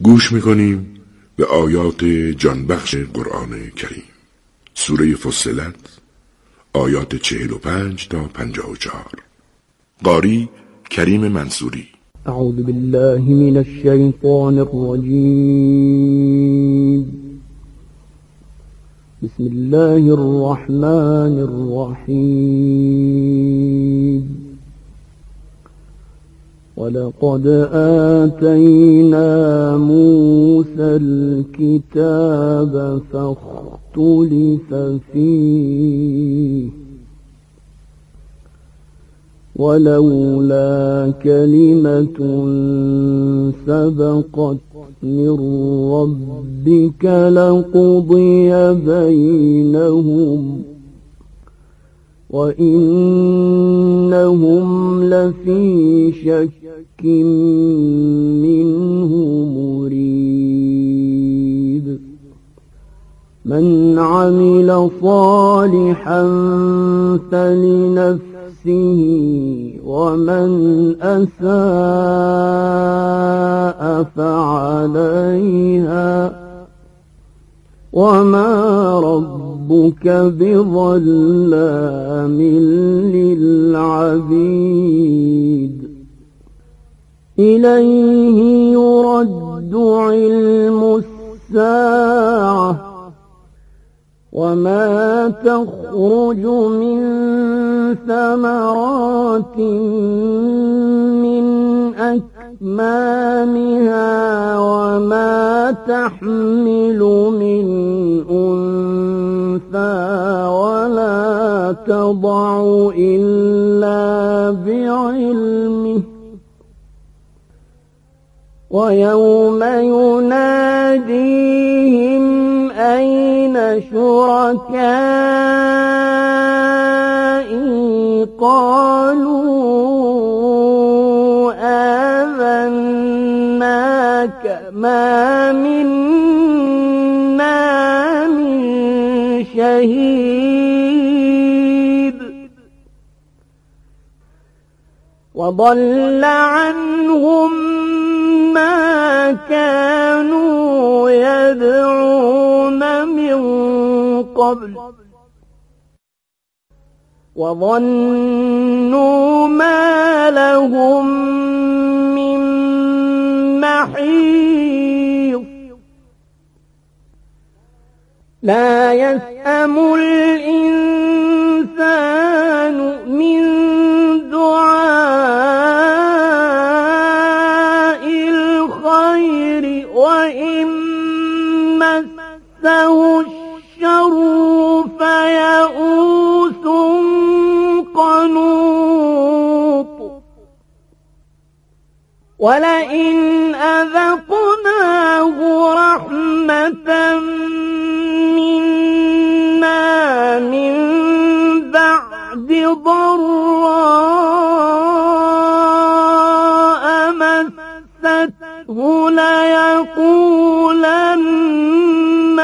گوش میکنیم به آیات جانبخش قرآن کریم. سوره فصلت، آیات 45 تا 54. قاری کریم منصوری. اعوذ بالله من الشیطان الرجیم. بسم الله الرحمن الرحیم. ولقد آتينا موسى الكتاب فاختلف فيه ولولا كلمة سبقت من ربك لقضي بينهم وإنهم لفي شك منه مريب. من عمل صالحا فلنفسه ومن أساء فعليها وما ربك بظلام للعبيد. إليه يرد علم الساعة وما تخرج من ثمرات من أكمامها وما تحمل من أنثى ولا تضع إلا بعلمه. ويوم يناديهم أين شركائي قالوا آذناك ما منا من شهيد. وضل عنهم ما كانوا يدعون من قبل وظنوا ما لهم من محيص. لا يسأم الإنسان من دعاء الخير وإن مسه الشر فيئوس قنوط. ولئن أذقناه رحمة منا من بعد ضراء مسته ليقولن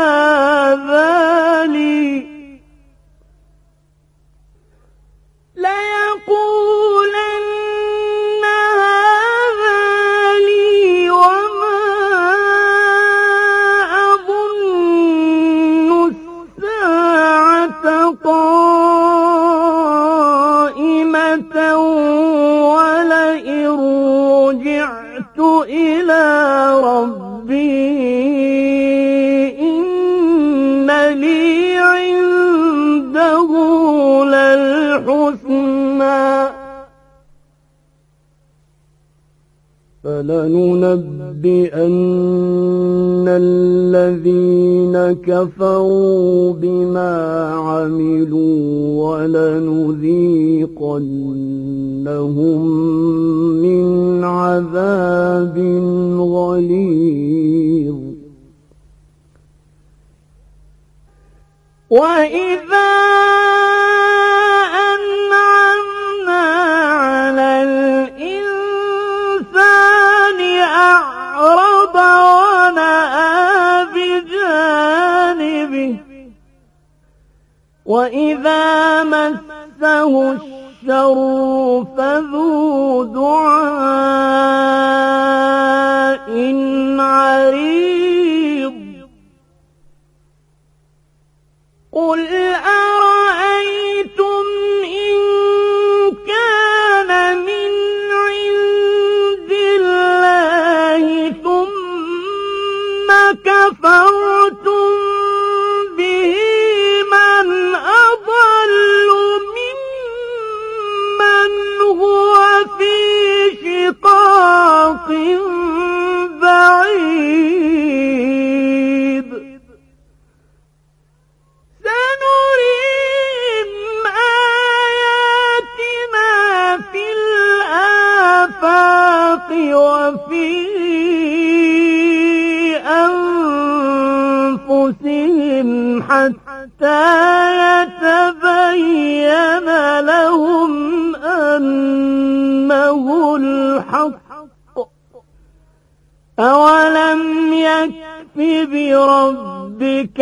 هذا لي وما أظن الساعة قائمة ولئن رجعت إلى ربي إن لي عنده للحسنى فلننبئن الذين كفروا بما عملوا ولنذيقنهم من عذاب غليظ. وإذا أنعمنا على الإنسان أعرض ونأى بجانبه وإذا مسه الشر فذو دعاء عريض قل أرأيتم إن كان من عند الله ثم كفرتم به من أضل ممن هو في شقاق بعيد سنريهم آياتنا في الآفاق وفي أنفسهم حتى يتبين لهم أنه الحق أولم يكف بربك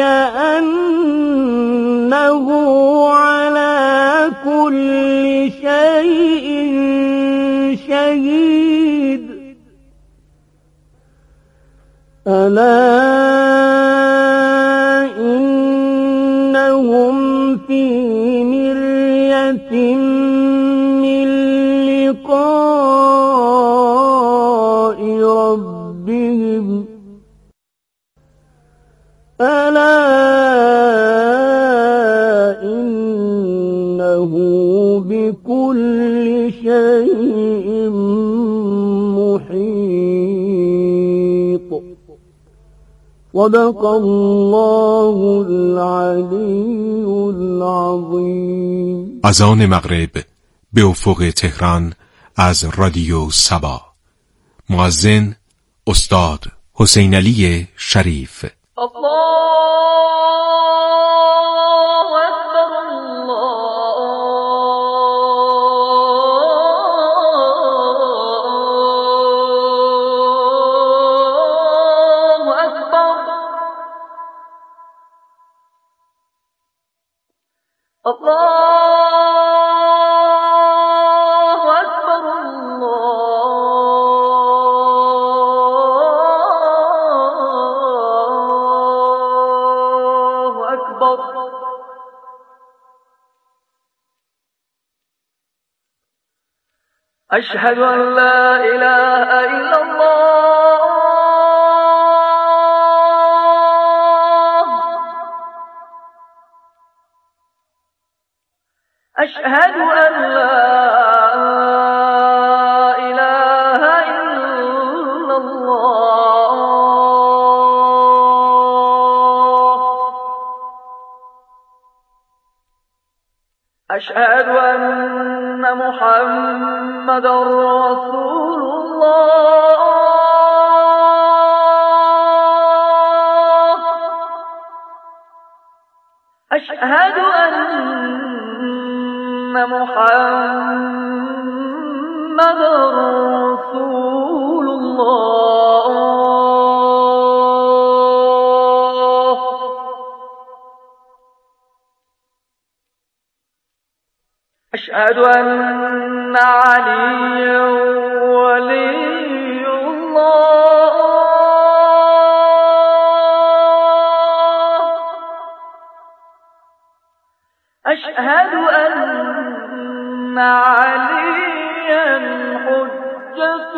أنه على كل شيء شهيد ألا إنهم في مرية من لقاء ربهم ألا إنه بكل شيء محيط صدق الله العلی العظیم. اذان مغرب به افق تهران از رادیو سبا. مؤذن استاد حسین علی شریف. أشهد أن لا إله إلا الله أشهد أن لا إله إلا الله أشهد أن محمد رسول الله أشهد أن محمد رسول الله أشهد أن عليا ولي الله أشهد أن عليا حجة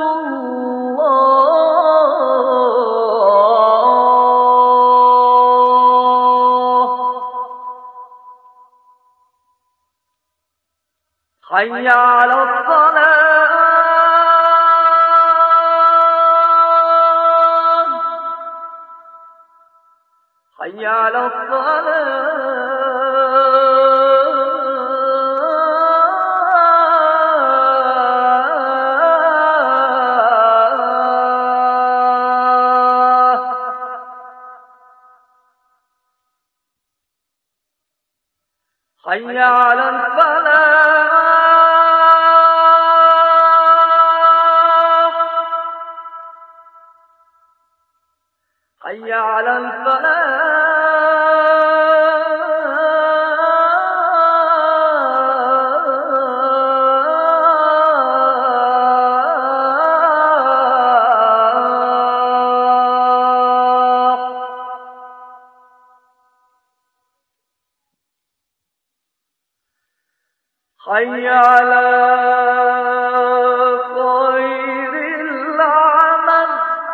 الله حي على الصلاة حي على الصلاة حي على الفلاح حي على الفلاح حي على خير العمل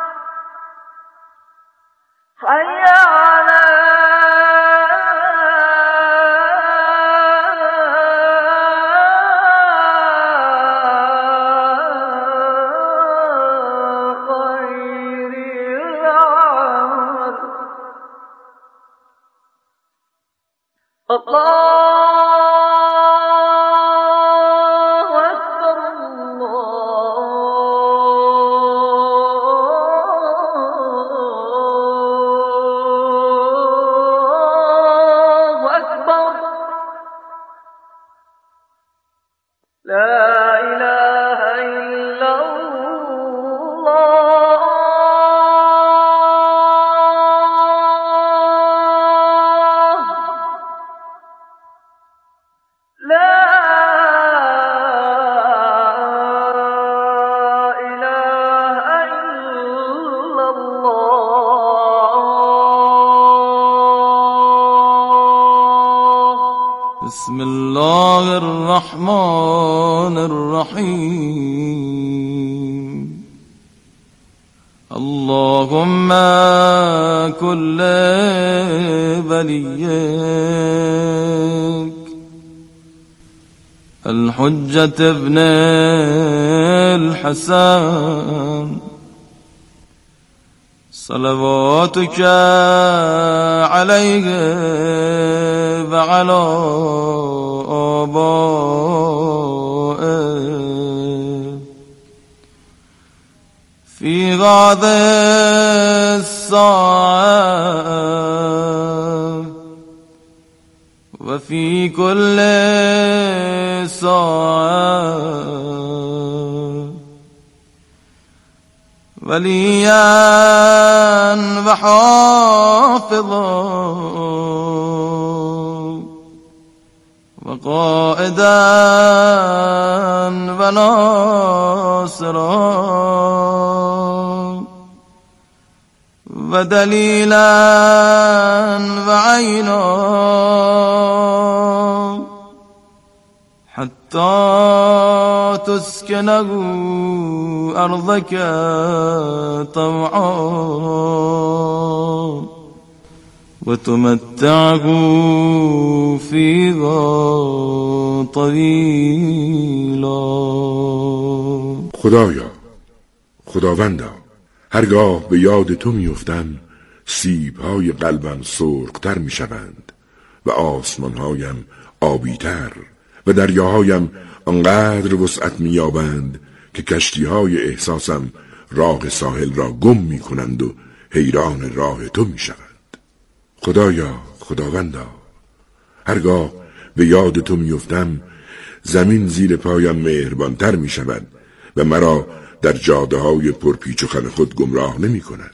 حي على خير العمل بسم الله الرحمن الرحيم اللهم كل وليك الحجة ابن الحسن صلواتك عليه وعلى آبائه في هذه الساعة وفي كل ساعة وليا وحافظا وقائدا وناصرا ودليلا وعينا حتى تسكنه أرضك طوعا وتمتعه فيها طويلا. خدایا، خداوندا، هرگاه به یاد تو میافتم سیب‌های قلبم سرخ‌تر میشوند و آسمان‌هایم آبی‌تر و دریاهایم آنقدر وسعت می‌یابند که کشتی‌های احساسم راه ساحل را گم می‌کنند و حیران راه تو می‌شوند. خدایا، خداوندا، هرگاه به یاد تو میافتم زمین زیر پایم مهربانتر می‌شود و مرا در جاده‌های پرپیچ و خم خود گمراه نمی‌کند.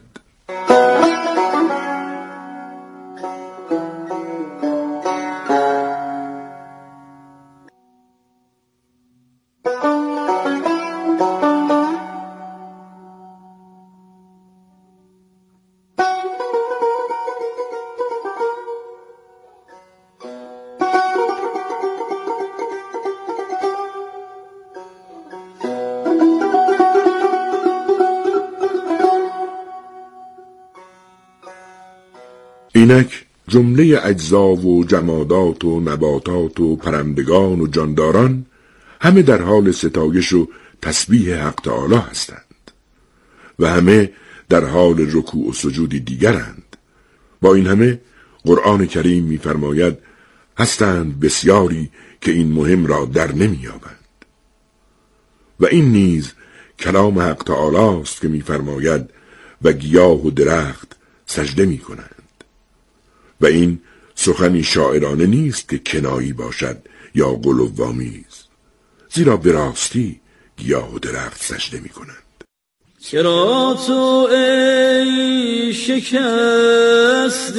اینک جمله اجزا و جمادات و نباتات و پرندگان و جانداران همه در حال ستایش و تسبیح حق تعالی هستند و همه در حال رکوع و سجودی دیگرند. با این همه قرآن کریم می‌فرماید هستند بسیاری که این مهم را در نمی‌یابند. و این نیز کلام حق تعالی است که می‌فرماید و گیاه و درخت سجده می‌کنند. و این سخنی شاعرانه نیست که کنایی باشد یا قلوآمیز، زیرا به راستی گیاه و درخت سجده می‌کنند. چرا تو ای شکست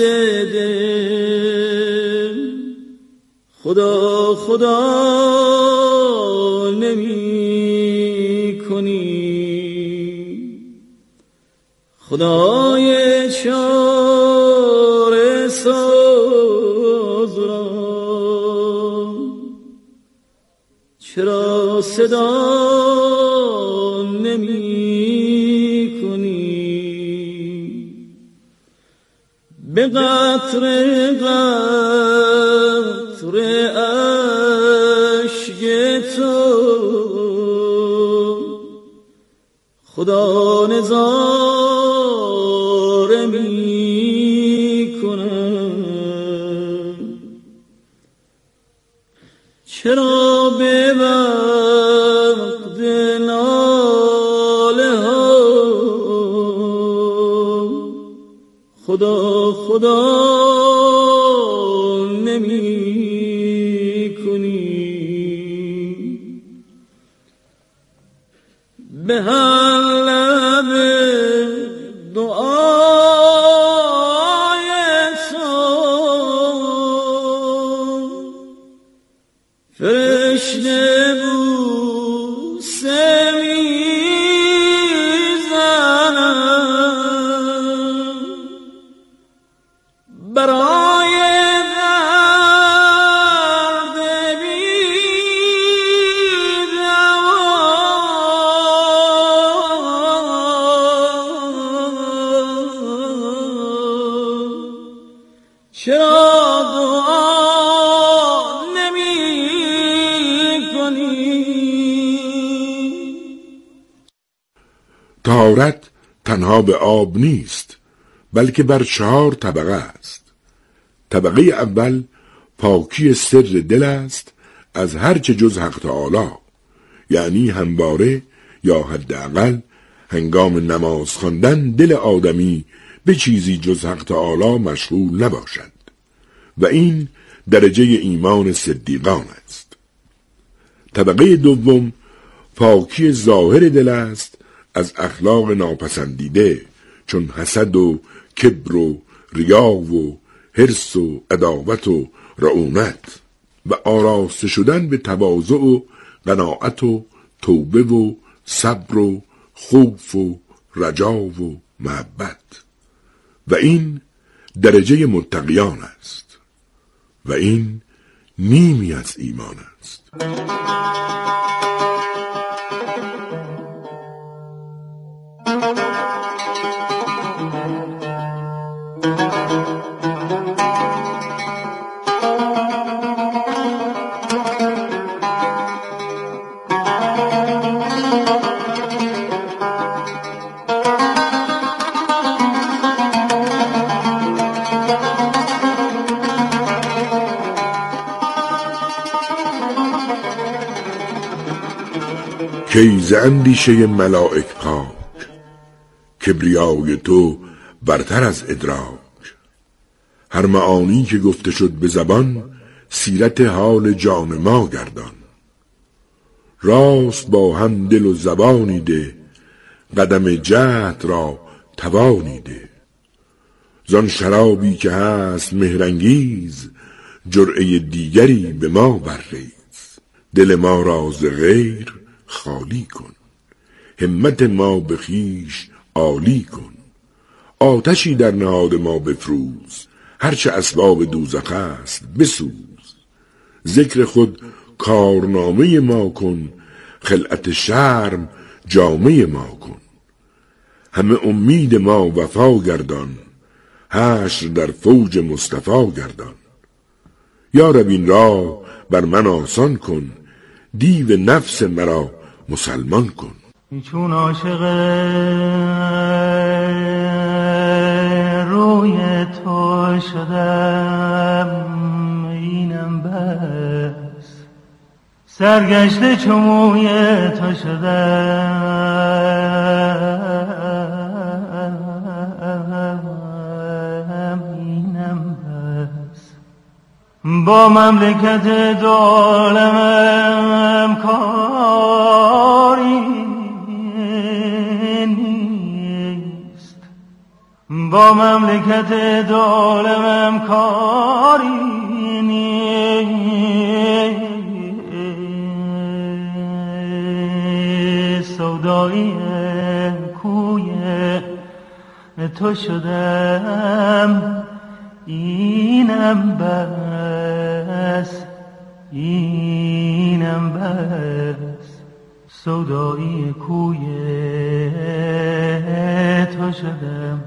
دل خدا خدا نمی کنی؟ خدای چاره ساز را چرا صدا نمی کنی؟ به قطره قطره اشک تو خدا نظاره می کنم. چرا به وقت ناله ها خدا خدا نمی کنی؟ به هر لب دعای تو فرشته بوسه میزنم برای درد بی‌دوا. چرا دعا نمی کنی؟ طهارت تنها به آب نیست، بلکه بر 4 طبقه است. طبقه اول پاکی سر دل است از هر چه جز حق تعالی، یعنی همواره یا حداقل هنگام نماز خواندن دل آدمی به چیزی جز حق تعالی مشغول نباشد و این درجه ایمان صدیقان است. طبقه دوم پاکی ظاهر دل است از اخلاق ناپسندیده چون حسد و کبر و ریا و حرص و عداوت و رعونت و آراسته شدن به تواضع و قناعت و توبه و صبر و خوف و رجا و محبت و این درجه متقیان است و این نیمی از ایمان است. کی ز اندیشه ملائک پاک، کبریای تو برتر از ادراک. هر معانی که گفته شد به زبان، سیرت حال جان ما گردان. راست با هم دل و زبانی ده، قدم جهد را توانی ده. زان شرابی که هست مهرانگیز، جرعه دیگری به ما برریز. دل ما را ز غیر خالی کن، همت ما به خویش عالی کن. آتشی در نهاد ما بفروز، هرچه اسباب دوزخ است بسوز. ذکر خود کارنامه ما کن، خلعت شرم جامه ما کن. همه امید ما وفا گردان، حشر در فوج مصطفی گردان. یا رب این راه بر من آسان کن، دیو نفس مرا مسلمان کن. چون عاشق روی تو شدم، اینم بس سرگشته چو موی تو شدم، اینم بس. با مملکت دو عالمم کاری نیست، با مملکت دو عالمم کاری نیست. سودایی کوی تو شدم، اینم بس، اینم بس. سودایی کوی تو شدم،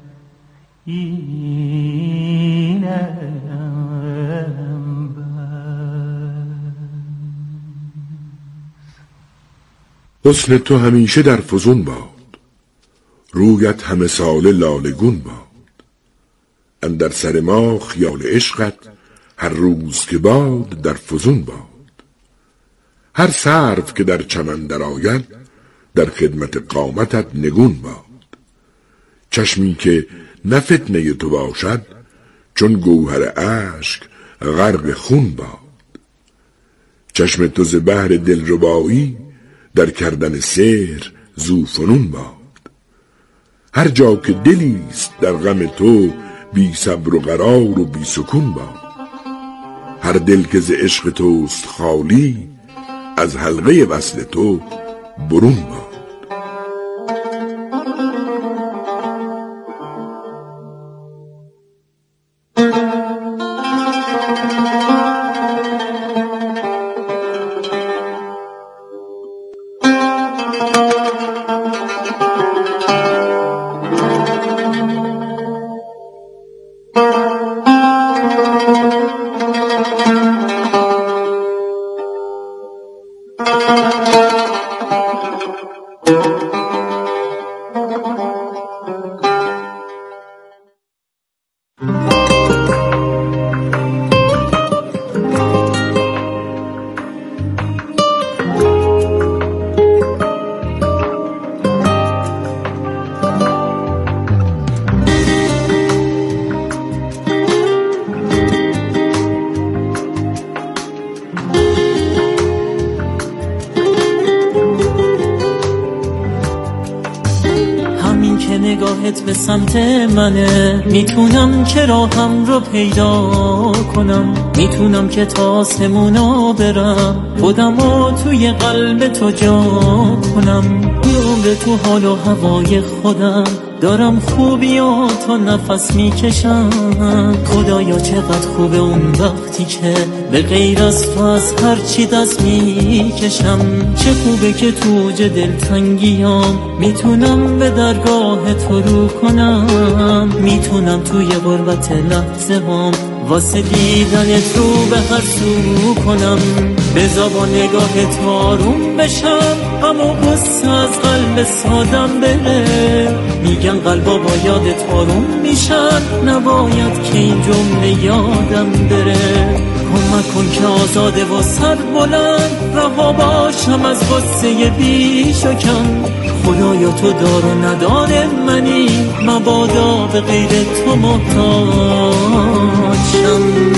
اینم بس. حسن تو همیشه در فزون باد، رویت همه سال لالگون باد. اندر سر ما خیال عشقت، هر روز که باد در فزون باد. هر سرو که در چمن در آید، در خدمت قامتت نگون باد. چشمی که نه فتنه تو باشد، چون گوهر اشک غرق خون باد. چشم تو ز بحر دلربایی، در کردن سحر ذو فنون باد. هر جا که دلیست در غم تو، بی صبر و قرار و بی سکون باد. هر دل که ز عشق توست خالی، از حلقه وصل تو برون باد. نگاهت به سمت منه، میتونم که راهم رو پیدا کنم، میتونم که تا آسمونا برم، خودمو توی قلب تو جا کنم. عمر تو حال و هوای خودم، دارم خوبیاتو نفس میکشم. خدایا چقدر خوبه اون وقتی که به غیر از تو از هر چی دست میکشم. چه خوبه که تو اوج دلتنگیام میتونم به درگاه تو رو کنم، میتونم توی غربت لحظه هام واسه دیدنت رو به هر سو کنم. بذار با نگاهت آروم بشم، اما غصه از قلب سادم بره. میگن قلبا با یادت آروم میشن، نباید که این جمله یادم بره. کمک کن که آزاده و سر بلند، رها باشم از غصه بیش و کم. خدایا تو دار و ندار منی، مبادا به غیر تو محتاجم.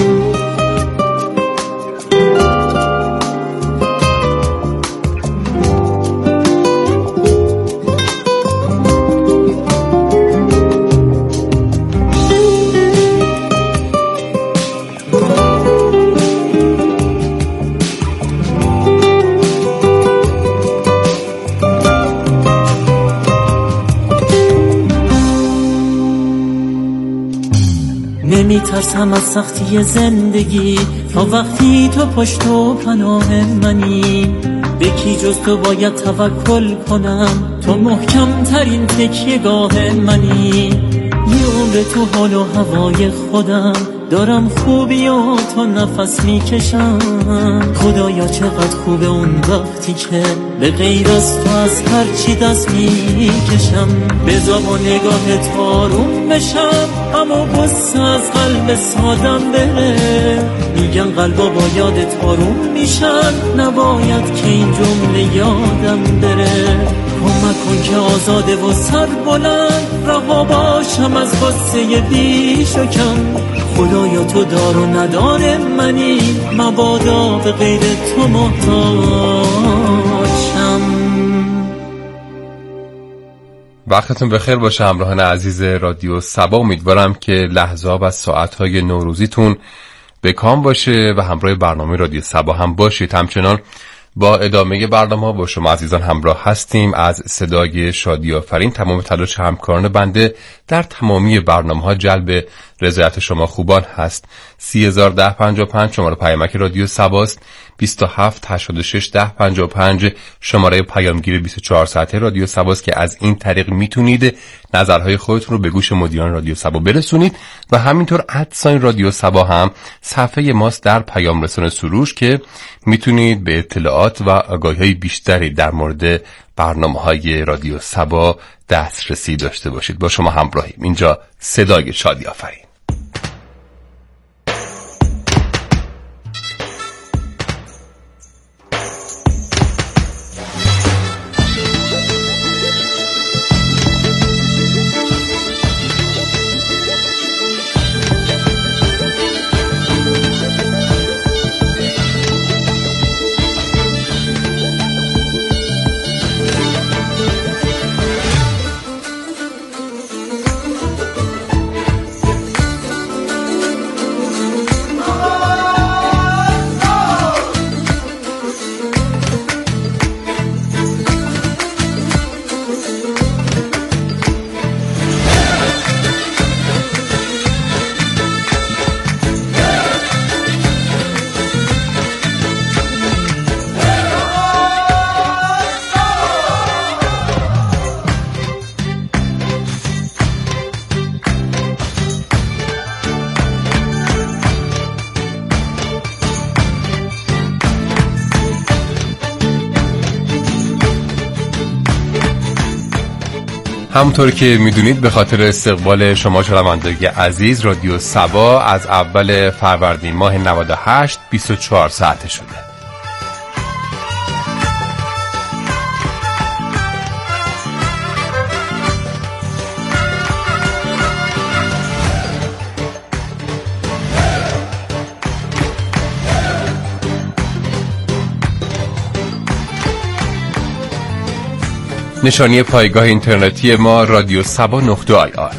نمیترسم از سختی زندگی، تا وقتی تو پشت و پناه منی. به کی جز تو باید توکل کنم، تو محکم ترین تکیه‌گاه منی. یه عمر تو حال و هوای خودم، دارم خوبیاتو نفس میکشم. خدایا چقدر خوبه اون وقتی که به غیر از تو از هر چی دست میکشم. بذار با نگاهت آروم بشم، اما غصه از قلب سادم بره. میگن قلبا با یادت آروم میشن، نباید که این جمله یادم بره. کمک کن که آزاده و سر بلند، رها باشم از غصه بیش و کم. خدایا تو دار و ندار منی، مبادا به غیر تو محتاجم. وقتتون بخیر باشه همراهان عزیز رادیو صبا. امیدوارم که لحظه و ساعتهای نوروزیتون به کام باشه و همراه برنامه رادیو صبا هم باشید. همچنان با ادامه برنامه با شما عزیزان همراه هستیم. از صدای شادی آفرین تمام تلاش همکاران بنده در تمامی برنامه‌ها جلب رضایت شما خوبان هست. 30105 شماره پیامک رادیو سباست. 27861055 شماره پیامگیر 24 ساعته رادیو سباست که از این طریق میتونید نظرهای خودتون رو به گوش مدیران رادیو سبا برسونید و همینطور ادساین رادیو سبا هم صفحه ماست در پیام رسان سروش که میتونید به اطلاعات و آگاهی‌های بیشتری در مورد برنامه‌های رادیو سبا دسترسی داشته باشید. با شما همراهیم. اینجا صدای شادی آفرین. همونطور که میدونید به خاطر استقبال شما شنوندگان عزیز رادیو سبا از اول فروردین ماه 98 24 ساعته شده. نشانی پایگاه اینترنتی ما رادیو سبا .ir.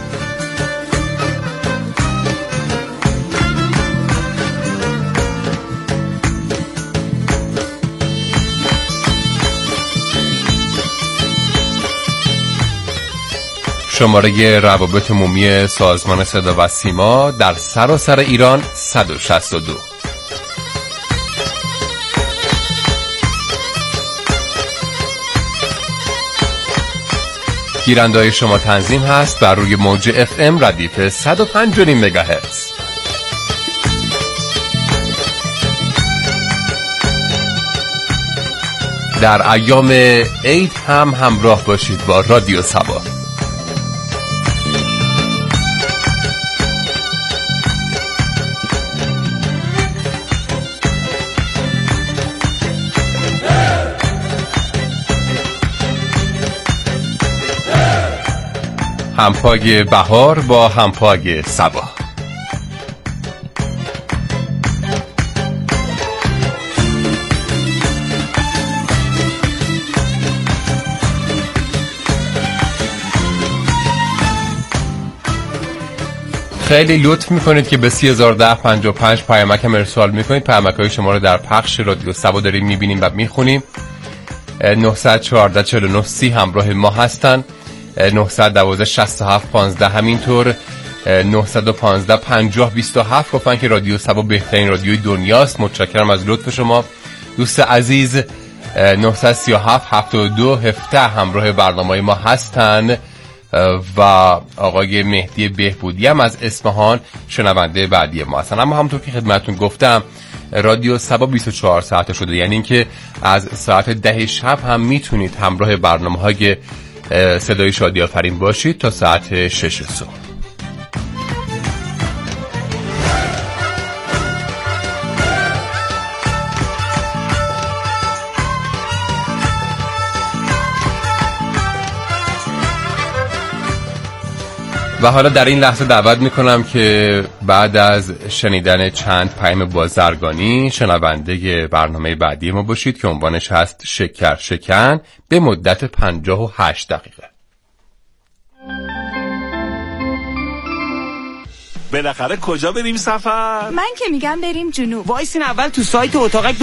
شماره روابط عمومی سازمان صدا و سیما در سراسر ایران 162. گیرنده‌های شما تنظیم هست بر روی موج FM ردیف 105.5 مگاهرتز. در ایام عید هم همراه باشید با رادیو سبا. همپای بهار با همپای صبا. خیلی لطف میکنید که به 30105 پیامکم ارسال میکنید. پیامک‌های شما رو در پخش رادیو سبا داریم میبینیم و میخونیم. 914 49 30 همراه ما هستن. 912 67 15 همینطور 915 50 27 گفتن که رادیو سبا بهترین رادیوی دنیاست. متشکرم از لطف شما دوست عزیز. 937 72 17 همراه برنامه ما هستن و آقای مهدی بهبودی هم از اصفهان شنونده بعدی ما هستن. اما همونطور که خدمتتون گفتم رادیو سبا 24 ساعته شده، یعنی اینکه از ساعت 10 شب هم میتونید همراه برنامه‌های صدای شادی آفرین باشید تا ساعت 6 صبح. و حالا در این لحظه دعوت میکنم که بعد از شنیدن چند پیام بازرگانی شنونده برنامه بعدی ما باشید که عنوانش هست شکر شکن به مدت 58 دقیقه. بالاخره کجا بریم سفر؟ من که میگم بریم جنوب. وایسین اول تو سایت اتاقک